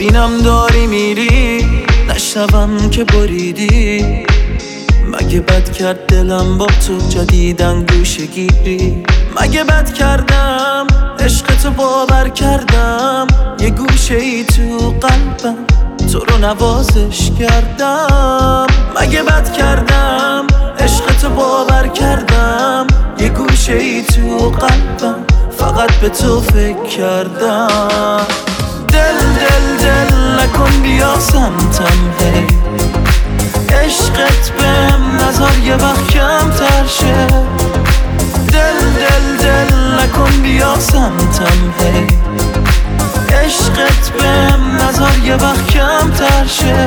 ببینم داری میری، نشنوم که بریدی. مگه بد کرد دلم با تو جدیدن گوشه گیری؟ مگه بد کردم عشق تو باور کردم، یه گوشه ای تو قلبم تو رو نوازش کردم. مگه بد کردم عشق تو باور کردم، یه گوشه ای تو قلبم فقط به تو فکر کردم. دل دل دل نکن بیا سمتم هی، عشقت بهم نذار یه وقت کمتر شه. دل دل دل نکن بیا سمتم هی، عشقت بهم نذار یه وقت کمتر شه.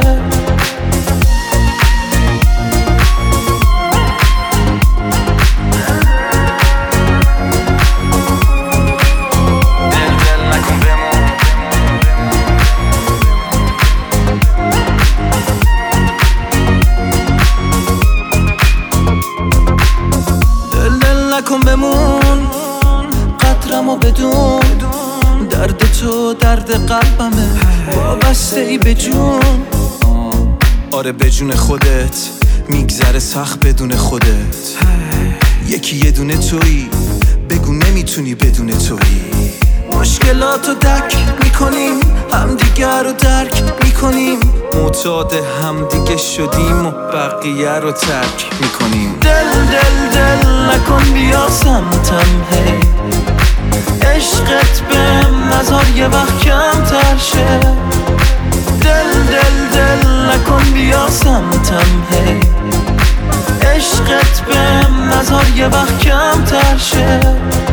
نکن بمون قدرمو بدون، درد تو درد قلبمه وابسته ای به جون. آره به جون خودت میگذره سخت بدون خودت. یکی یه دونه تویی، بگو نمیتونی بدون تویی. مشکلاتو دک میکنیم، همدیگر رو درک میکنیم، معتاد همدیگه شدیم و بقیه رو ترک میکنیم. دل دل دل نکن بیا سمتم هی، عشقت بهم نذار یه وقت کمتر شه. دل دل دل نکن بیا سمتم هی، عشقت بهم نذار یه وقت کمتر شه.